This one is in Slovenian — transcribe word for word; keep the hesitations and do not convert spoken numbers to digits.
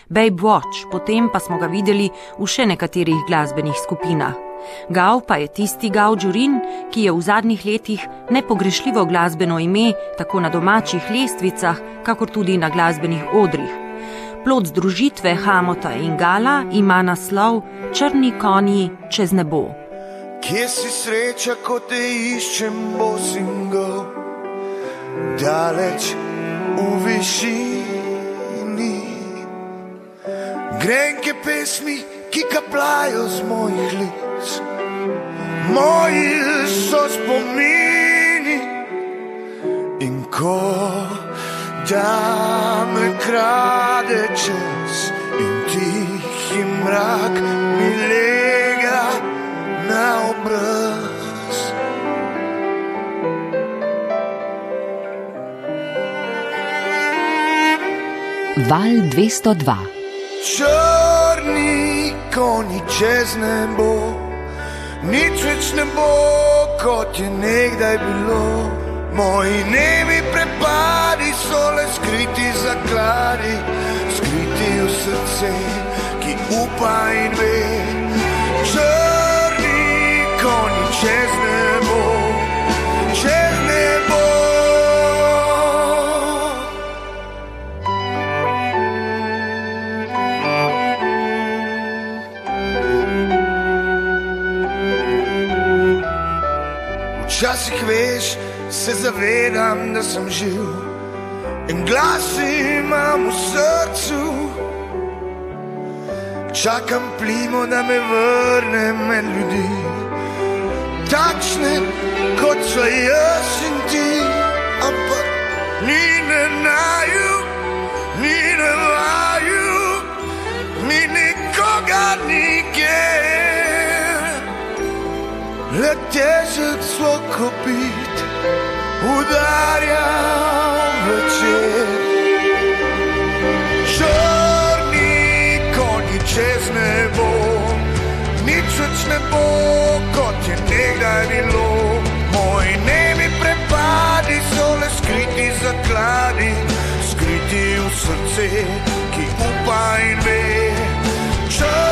Babe Watch, potem pa smo ga videli v še nekaterih glasbenih skupinah. Gal pa je tisti Gal Džurin, ki je v zadnjih letih nepogrešljivo glasbeno ime tako na domačih lestvicah, kakor tudi na glasbenih odrih. Plod združitve Hamota in Gala ima naslov Črni konji čez nebo. Kje si sreča, ko te iščem bosingo, daleč v višini. Grenke pesmi, ki kapljajo z mojih lic, moji so spomini. In ko da me krade čas in tihi mrak mi lega na obraz. Val dvesto dva. Črni konji čez nebo, nič več ne bo, kot je nekdaj bilo. Moji nemi prepadi so le skriti zakladi, skriti v srce, ki upa in ve. Črni konji čez nebo, čez nebo. Včasih veš, se zavedam, da sem živ in glas imam v srcu. Čakam plimo, da me vrne med ljudi, takšne kot so jaz in ti. Ampak ni ne naju, ni ne vaju, ni nikoga nikjer. Le težek svoj kopit udarja večer. Črni konji čez nebo, nič več ne bo, kot je nekdaj bilo. Moji nemi prepadi so le skriti zakladi, skriti v srce, ki upa in ve. Črni